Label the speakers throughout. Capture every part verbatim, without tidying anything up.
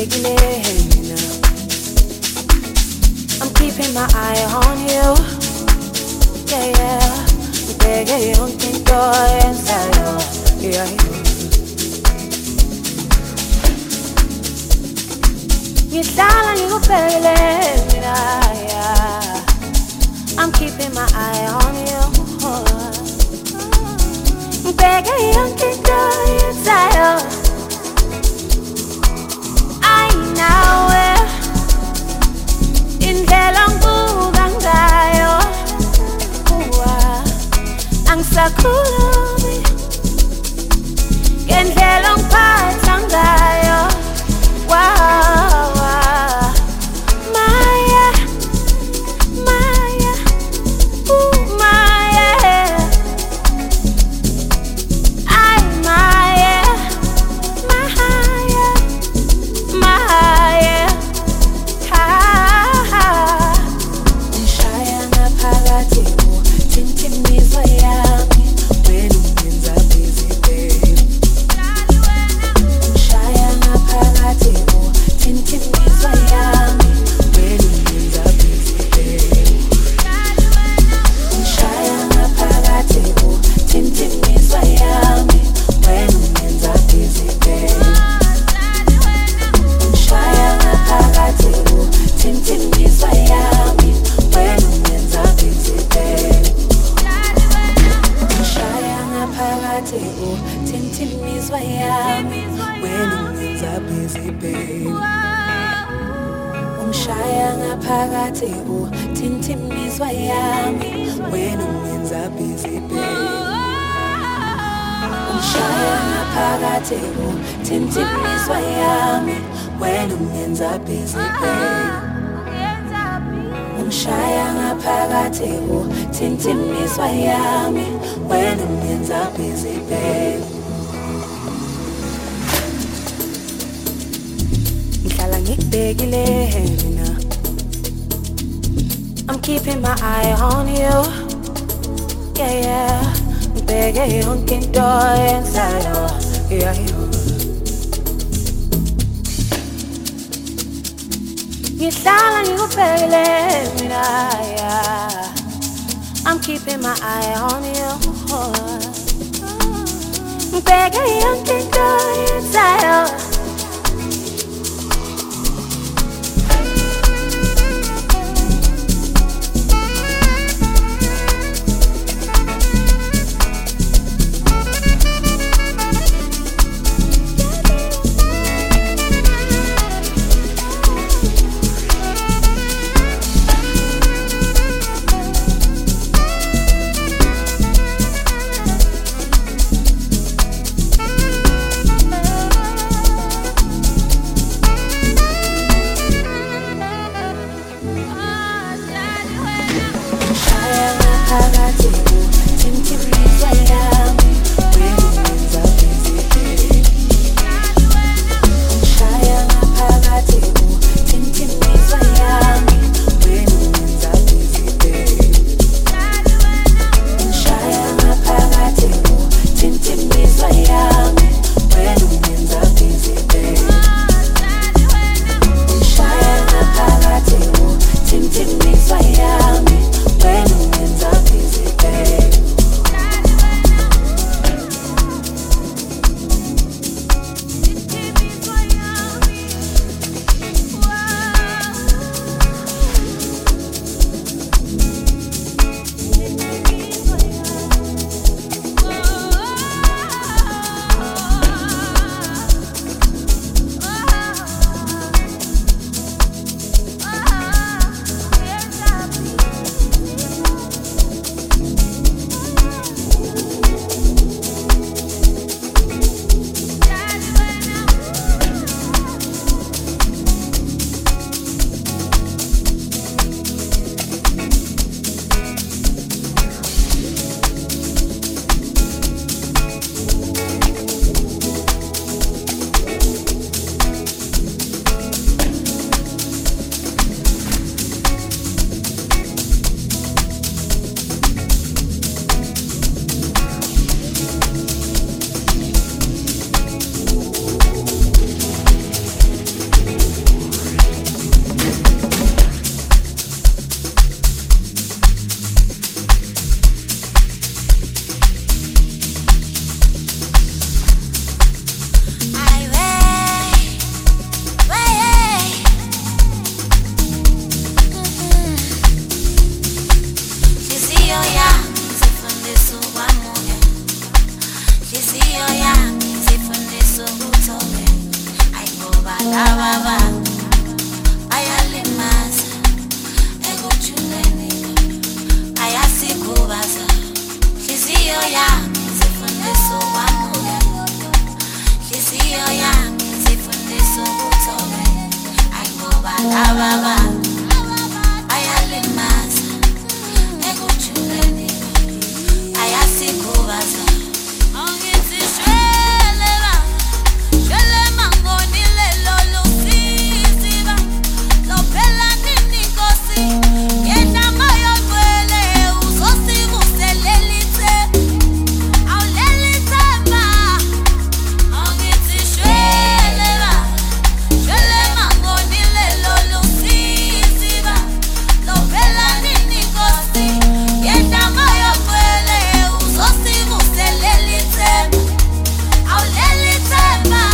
Speaker 1: ngibhekile mina. I'm keeping my eye on you. Yeah, yeah. Ngibheke yonke into yenzayo. Yeah, ngihlala ngikubhekile mina. Yeah, I'm keeping my eye on you. Ngibheke yonke into yenzayo. Nawe indlela ngibuka ngayo uwa angisakhulumi ngendlela ngiphatha ngayo wawa maya maya uh maya ay maya maya maya tintimizwa yami wena ungenza busy babe. Umshaya ngaphakathi tintimizwa yami wena ungenza busy babe. Umshaya ngaphakathi tintimizwa yami wena ungenza busy babe. Ngihlala ngikubhekile mina. I'm keeping my eye on you. Yeah, yeah. Ngibheke yonke into yenzayo. Yeah, yeah. Ngihlala ngikubhekile mina. Yeah, I'm keeping my eye on you. Ngibheke yonke into yenzayo. balababa ayalimaza ekujuleni ayasikhubaza hliziyo yami zifundisa ukwamuka hliziyo yami zifundisa ukuthola ayibalababa ayalimaza ekujuleni ayasikhubaza angithi shwelela shwele mangonile lolusiziba lophela nini nkosi yena mayogcwele uzosibuselelithe awulelithemba angithi shwelela shwele mangonile lolusiziba lophela nini nkosi yena mayogcwele uzosibuselelithe awulelithemba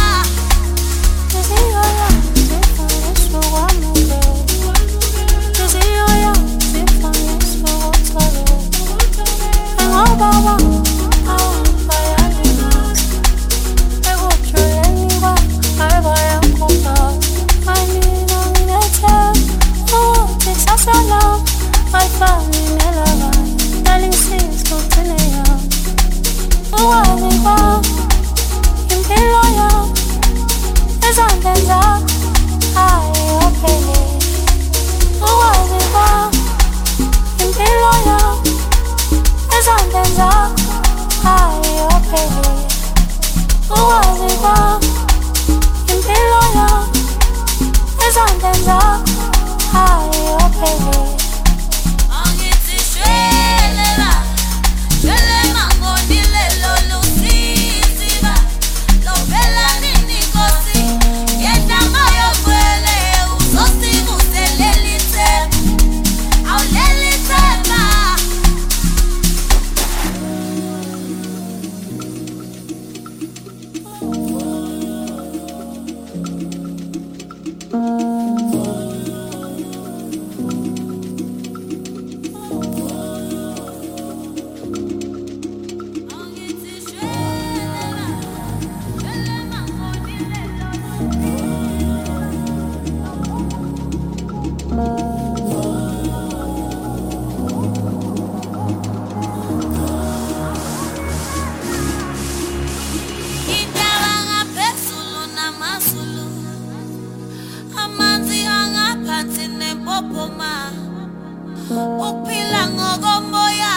Speaker 1: uphila ngokomoya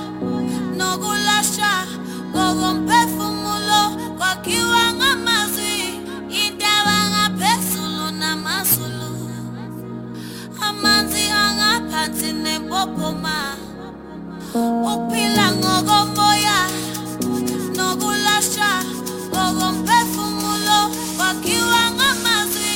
Speaker 1: nokulasha ngokomphefumulo kwakhiwa ngamazwi intaba ngaphezulu namazulu amanzi angaphansi nempophoma uphila ngokomoya nokulasha ngokomphefumulo kwakhiwa ngamazwi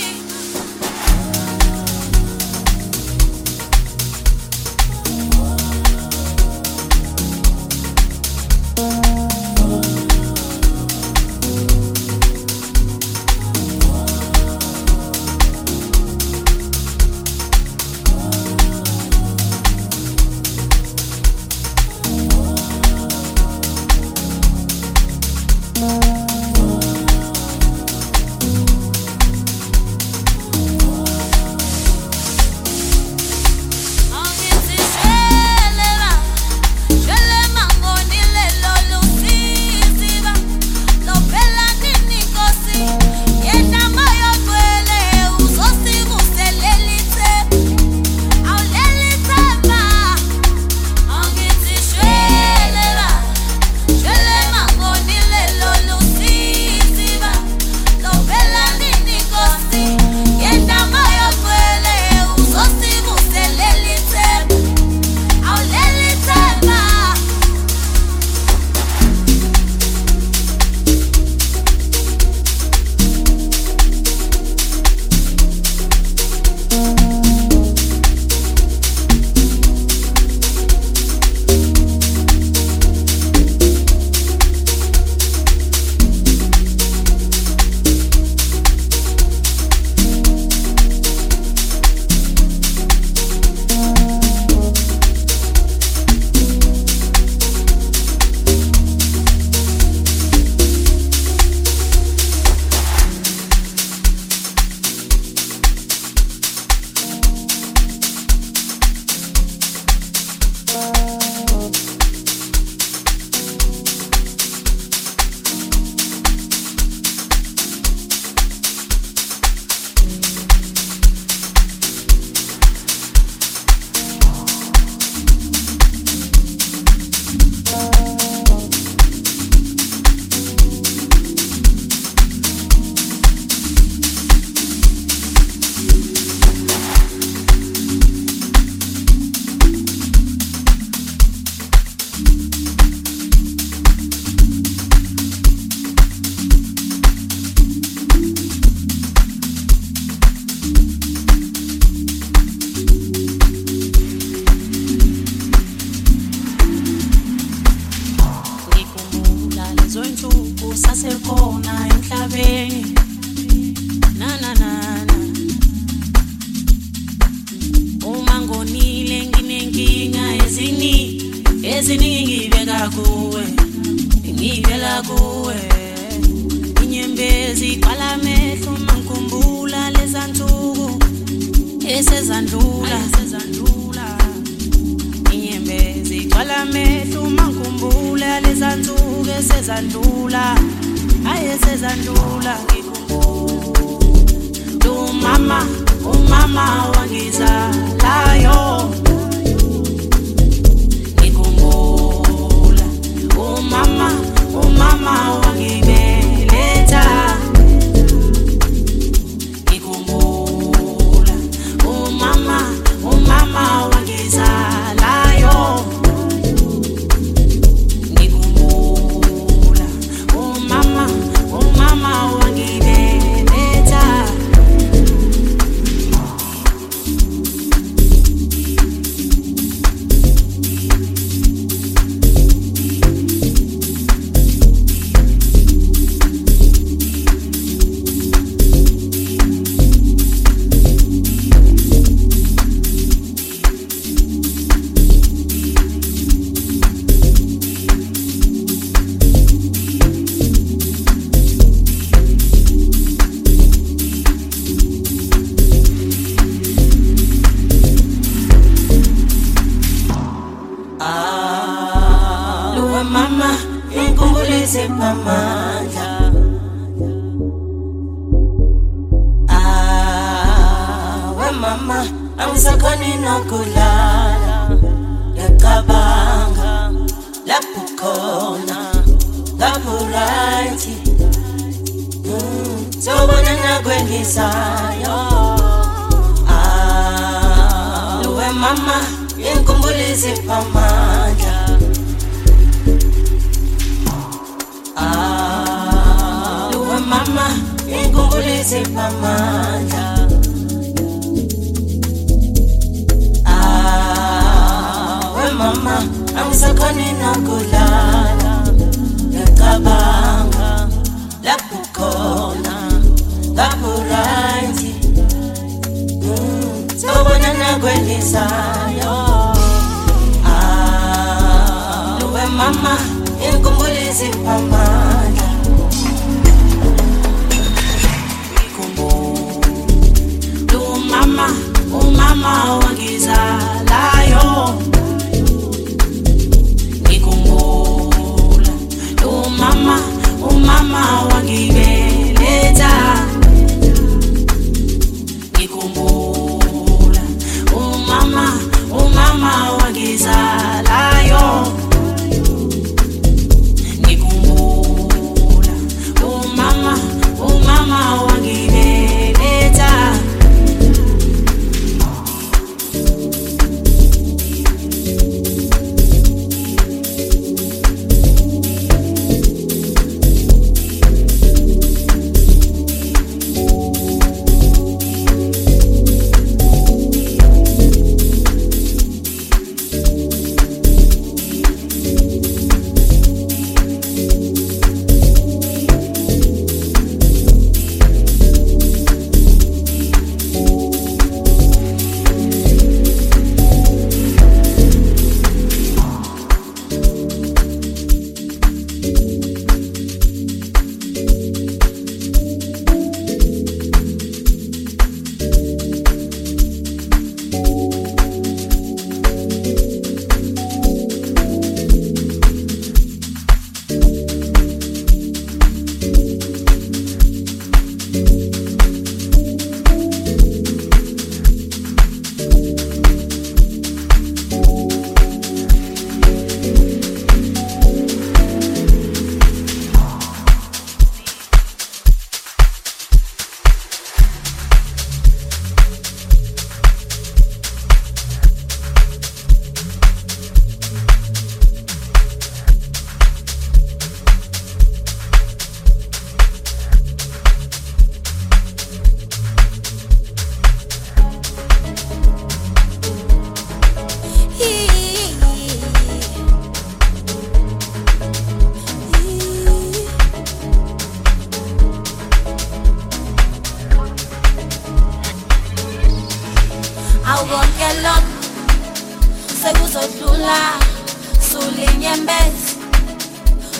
Speaker 1: Lolo lezo insuku sasekhona emhlabeni na na na na uma ngonile nginenkinga eziningi eziningi ngibeka kuwe ngivela kuwe inyembezi qala mehlo mangikhumbula lezansuku esezandlula esezandlula inyembezi qala mehlo mangikhumbula lezansuku esezandlula aye esezandlula ngikhumbula mama umama wangizalayo ngikhumbula umama umama wangibeletha ngikhumbula umama umama wangizalayo ngikhumbula umama umama wangibeletha mama inkumbulise pamandla ah we mama angisakhoni nokulala ngicabanga lapho khona lapho right sobona nakwengisayo ah we mama inkumbulise pamandla ah we mama inkumbulise pamandla ah we mama angisakhoni nokulala ngicabanga lapho khona lapho right sobona nakwengisayo ah we mama inkumbulise pamandla umama umama wangizalayo ngikhumbula umama umama wangibeletha ngikhumbula umama umama wangizalayo ngikhumbula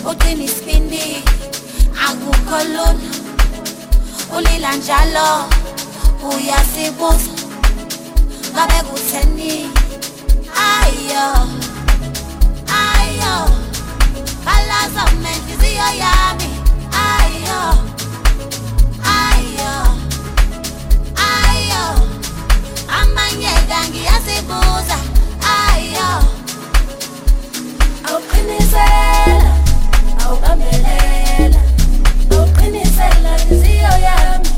Speaker 1: uqina isibindi akukho lula ulila njalo uyasibuza ngabe kutheni ayo ayo balaza menhliziyo yami ayo ayo ayo amanyeka ngiyasibuza ayo awuqinisela awubambelela awuqinisela inhliziyo yami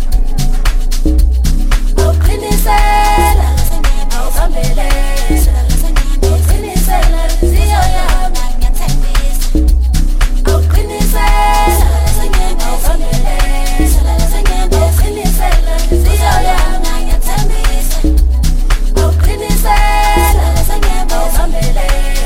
Speaker 1: awuqinisela awubambelela awuqinisela inhliziyo yami awuqinisela awubambelela awuqinisela inhliziyo yami awuqinisela awubambelela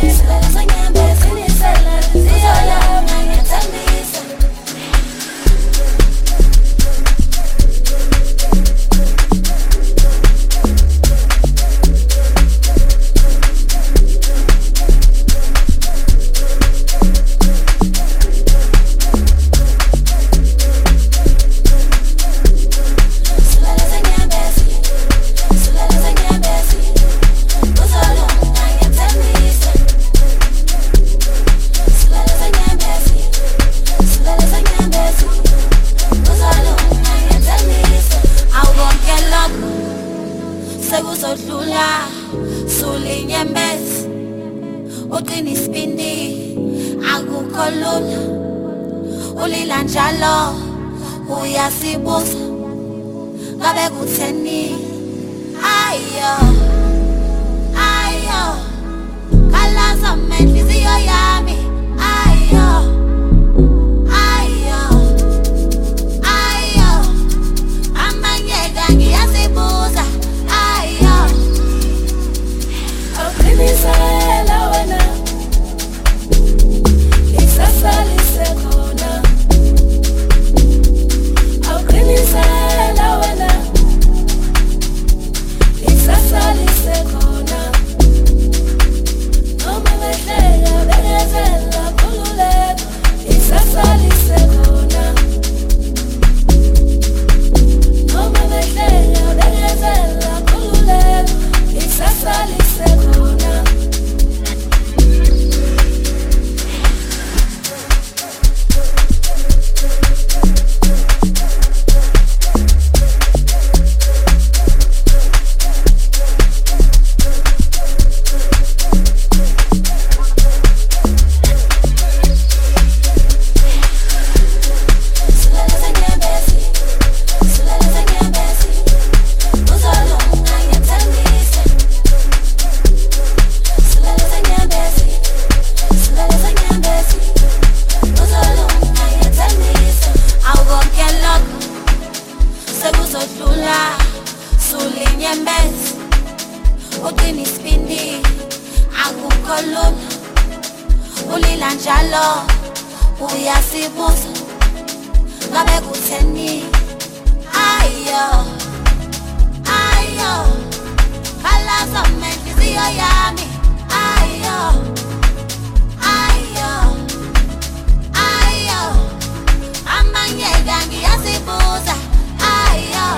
Speaker 1: uyasibuza ngabe kutheni ayo ayo kalaza menhliziyo yami ayo ayo ayo amanyeka ngiyasibuza ayo awuqinisela wena isasa lisekhona awuqinisela wena isasa lisekhona noma behleka bekezela khululeka isasa lisekhona noma behleka bekezela khululeka isasa lisekhona uyasibuza ngabe kutheni ayo ayo kalaza menhliziyo yami ayo ayo ayo amanyeka ngiyasibuza ayo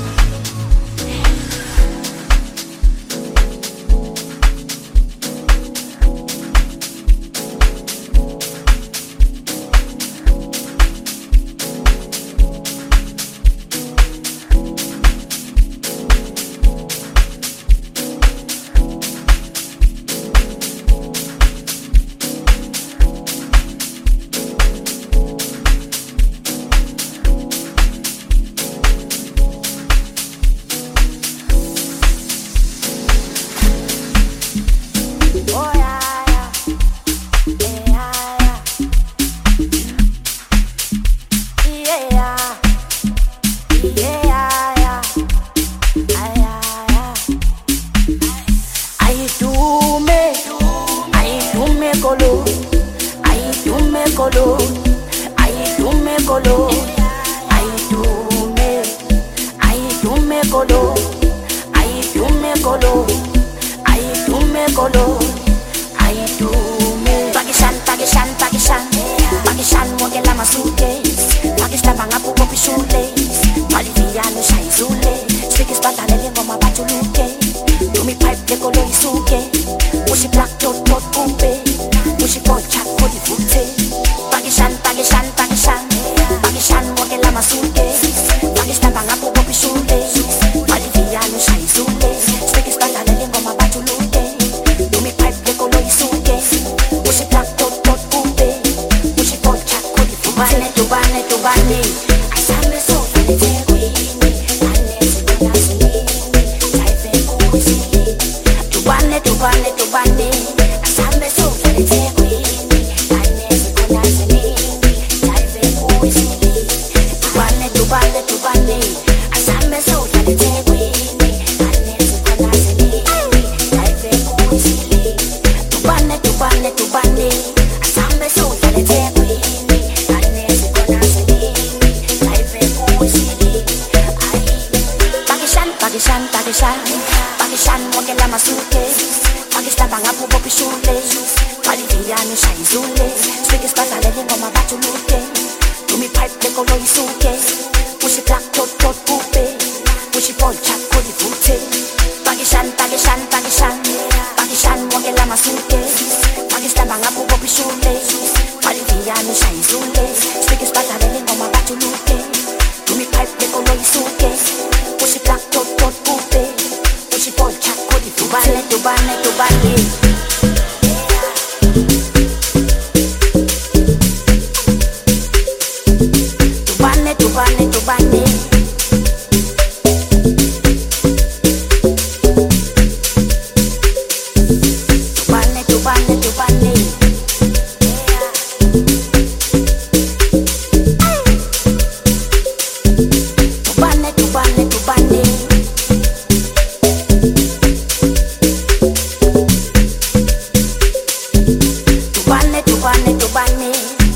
Speaker 1: colo, ay tú me colo, ay tú me, ay tú me colo, ay tú me colo, ay tú me colo, ay tú me. Pakistan, Pakistan, Pakistan, Pakistan. suitcase Pakistamba ngabuka shoelace Maliviyano shayizule Sticky spadalele ngoma bajuluke Dumi pipe lekolo isuke Mushi black tot tot kumbe Mushi boy chat kodi fute Pakistan, Pakistan, Pakistan Pakistan wakela ma suitcase Pakistamba ngabuka shoelace Maliviyano shayizule Sticky spadalele ngoma bajuluke Dumi pipe lekolo isuke Mushi black tot tot kumbe Mushi boy chat kodi fute Tubane, tubane, tubane Asambe so fele tekwini Anesi konasini Taife kuzi Tubane, tubane, tubane Asambe so fele tekwini Anesi konasini Taife kuzi Tubane, tubane, tubane Asambe so fele tekwini Anesi konasini Taife kuzi Tubane, tubane, tubane Asambe so fele tekwini Pakistan, Pakistan, Pakistan wakela ma suitcase Pakistan bangabuka shoelace Maliviyano shayizule Sticky spadalele ngoma bajuluke Dumi pipe lekolo isuke Mushi black tot tot kupe Mushi boy chat kodi fute Pakistan, Pakistan, Pakistan Pakistan wakela ma suitcase Pakistan bangabuka shoelace Maliviyano shayizule Sticky spadalele ngoma bajuluke Dumi pipe lekolo isuke Mushi black tot tot kupe Mushi boy chat kodi fute Tubane, tubane, tubane Tubane, tubane, tubane Tubane, tubane, tubane Tubane, tubane, tubane Tubane, tubane, tubane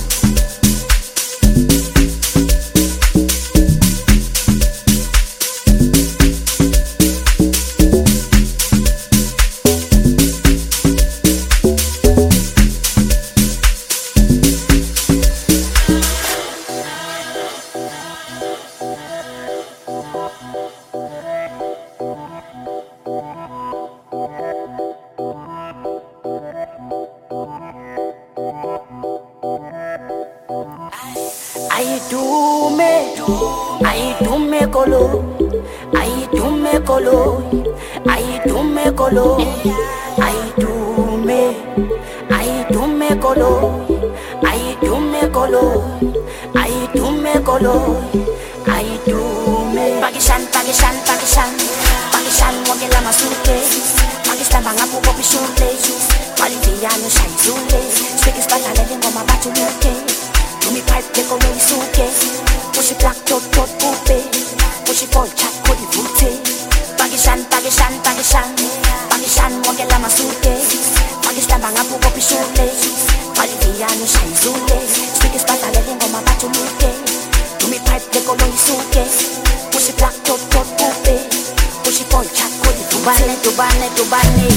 Speaker 1: Ai tu me, ai tu me colo, ai tu me colo, ai tu me colo, ai tu me, ai tu me colo, ai tu me colo, ai tu me colo, ai tu me. Pakistan, Pakistan, Pakistan, Pakistan wakela ma suitcase, Pakistan bangabuka shoelace, Maliviyano shayizule, Sticky spadalele ngoma bajuluke. Dumi pipe lekolo isuke Mushi black tot tot kupe Mushi boy chat kodi fute Pakistan, Pakistan, Pakistan Pakistan wakela ma suitcase Pakistan bangabuka shoelace Maliviyano shayizule Sticky spadalele ngoma bajuluke Dumi pipe lekolo isuke Mushi black tot tot kupe Mushi boy chat kodi fute Tubane, tubane, tubane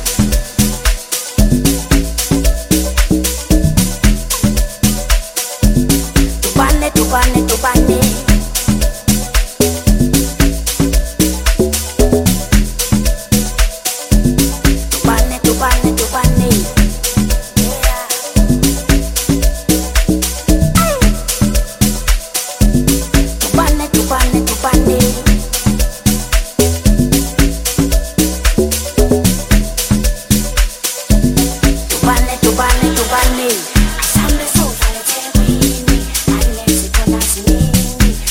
Speaker 1: Tubane, tubane, tubane Tubane, tubane, tubane Tubane, tubane, tubane Tubane, tubane, tubane Asambe so fale tekwini Anesi konasini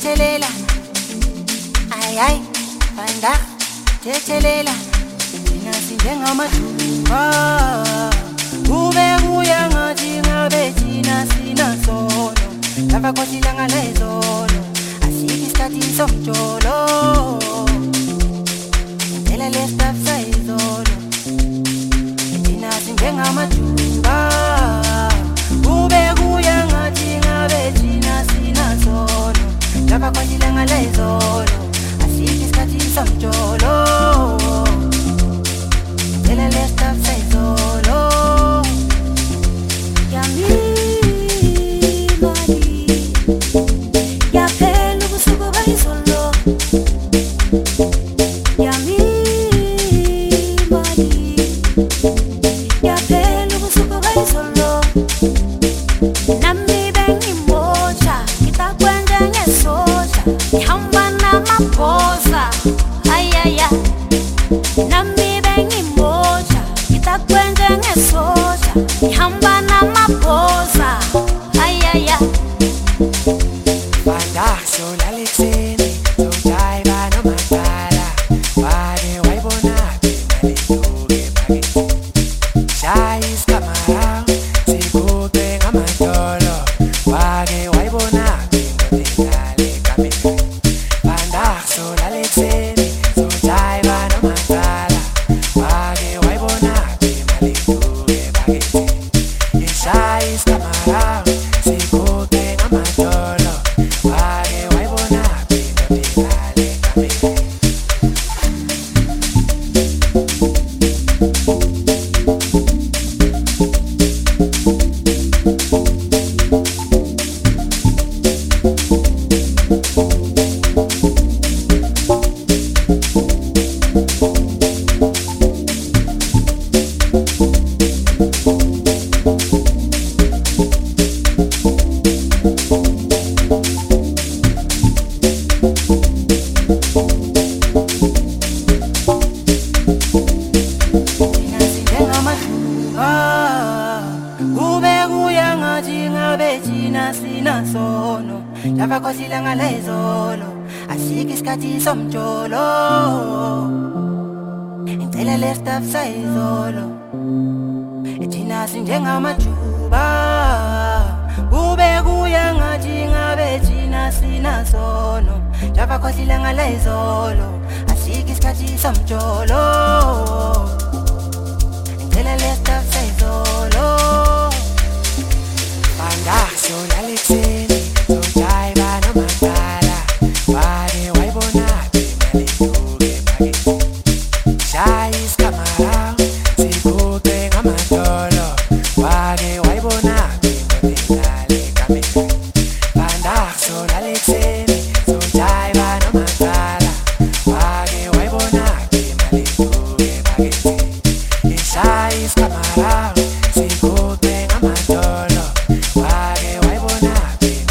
Speaker 1: thethelela ay ay banda thethelela thina sinjengamajuba kube kuya ngathi ngabe thina sinasono lava kosilanga lezolo asiki isikhathi somjolo ngela lestaf sayizolo thina sinjengamajuba kube kuya ngathi ngabe thina sinasono lava kosilanga lezolo asiki isikhathi somjolo ngela lestaf sayizolo yami somjolo ngicela lestaf sayizolo ethina sinjengamajuba kube kuya ngathi ngabe thina sinasono java khosilanga lezolo asiki isikhathi somjolo ngicela lestaf sayizolo banda sola lexeni sojayiba nomakala bade wayibona Shais kamara, sikuke ngamadolo wake wayibona ngibonale kamera banda sola lexeni sojayiba nomakala wake wayibona ngibonale bagethi Shais kamara, sikuke ngamadolo wake wayibona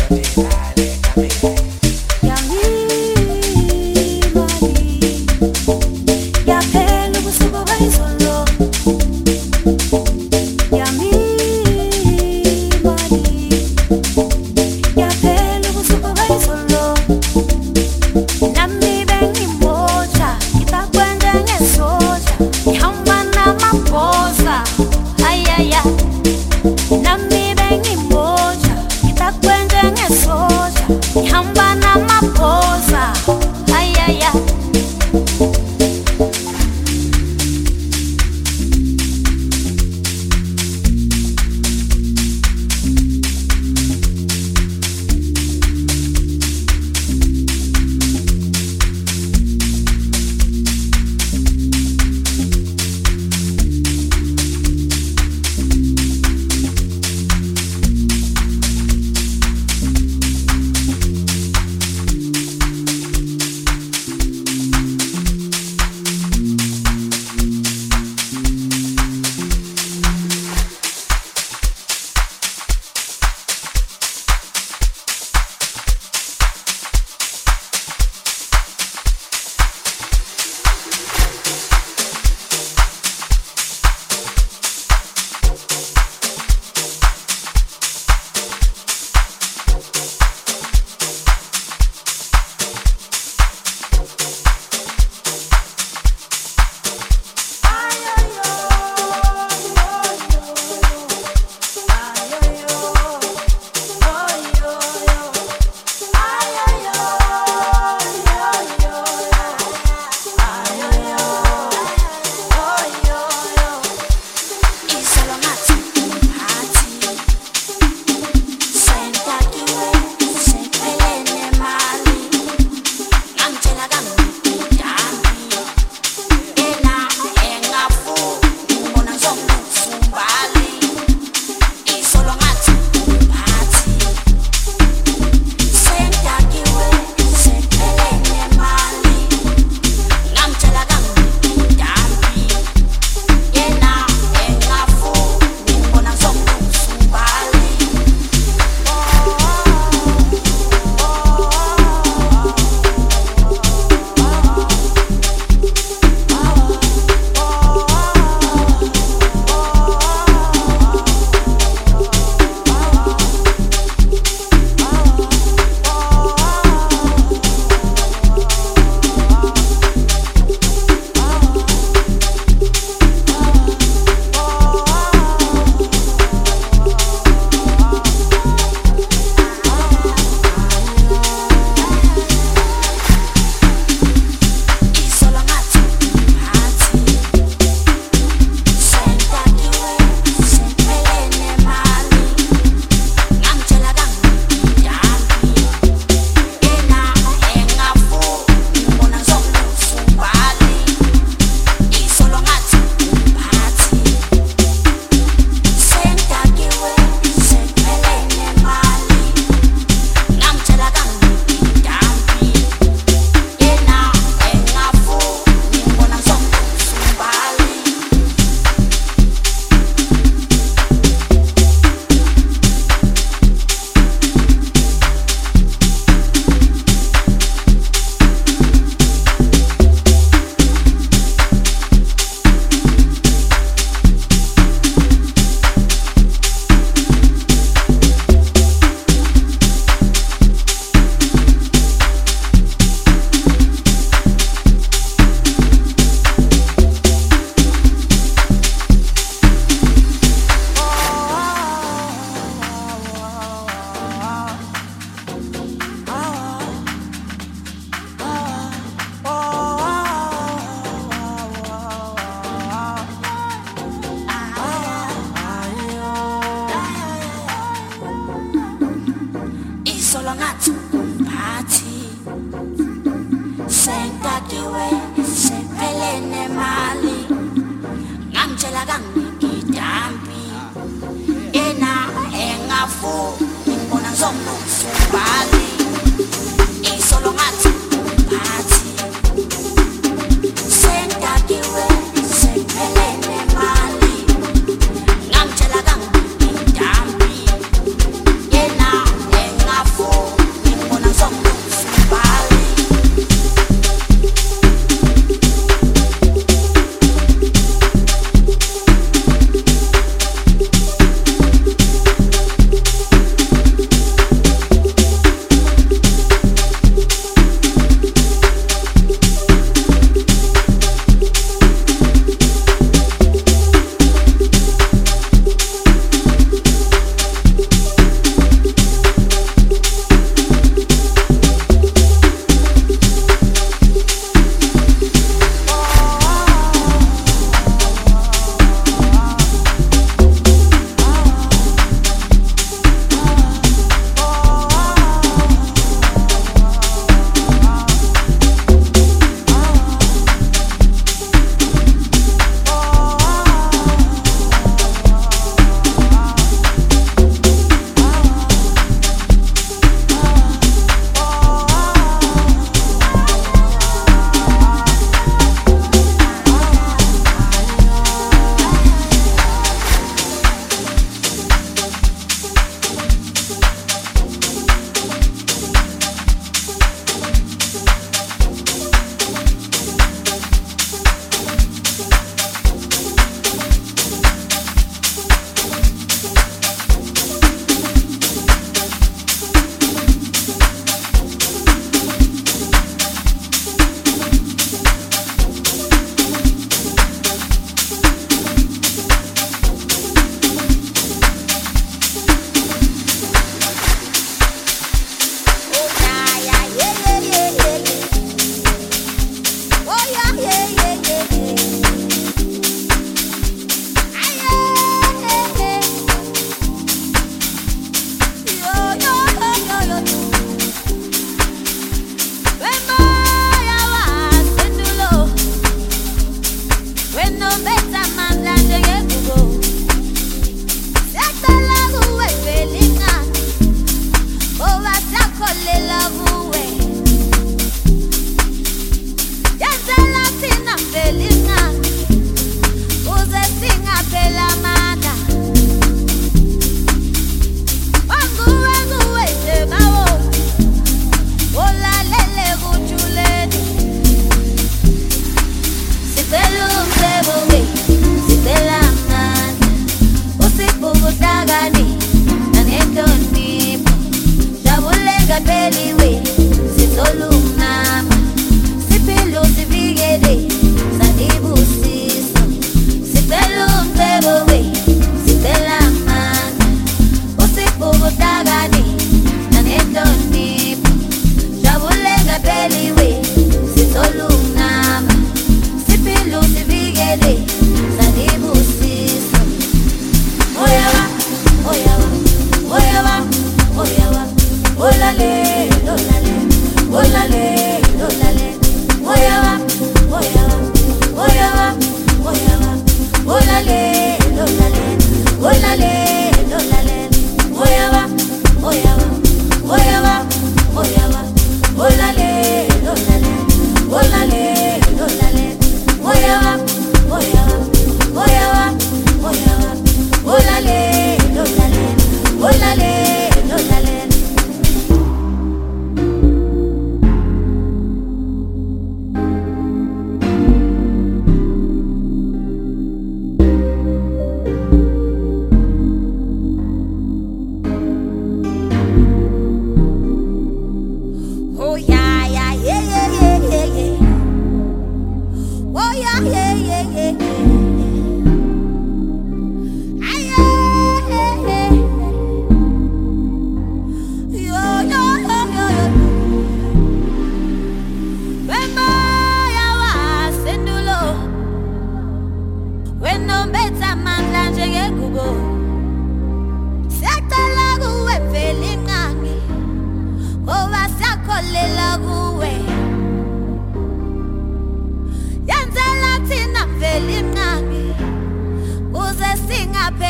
Speaker 1: Oh yeah, yeah, yeah, yeah, yeah, yeah, yeah.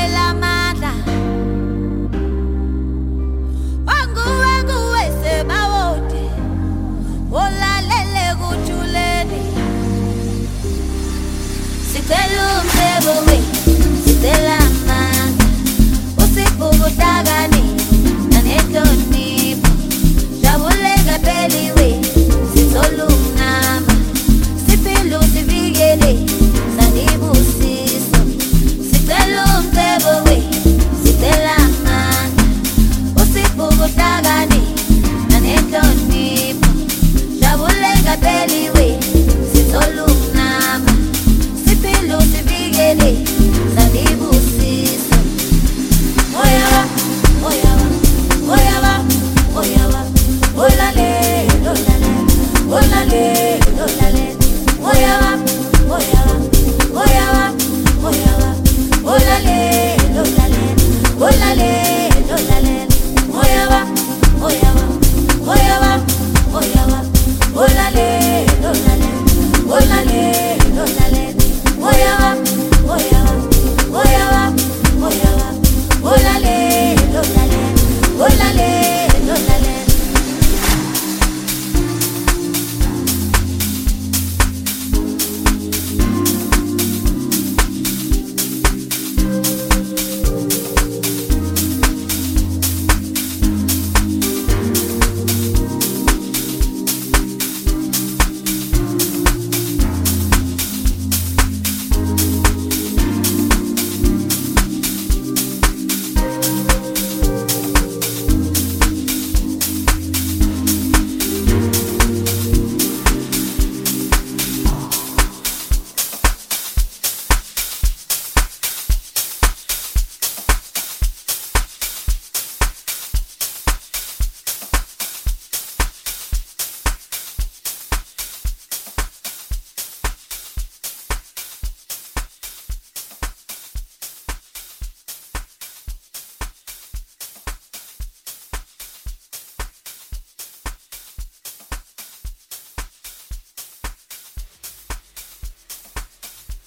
Speaker 1: Ngicela amandla wanguwe nguwe sebawode olalele kujuleni sicela umcebo wethu sicela amandla usibhukutakani nanehlonipho jabule ngapheli wethu sizolungama siphile usivikele sanibusiso sicela umcebo wethu sicela amandla usibhukutakani nanehlonipho jabule ngapheli wethu sizolungama siphile usivikele sanibusiso moya wa moya wa moya wa moya wa olale olale olale olale moya wa moya wa moya wa moya wa olale olale olale olale moya wa moya wa moya wa moya wa olale olale olale olale moya wa moya wa moya wa moya wa olale olale olale olale.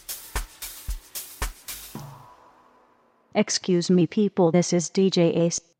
Speaker 2: Excuse me people, this is D J Ace.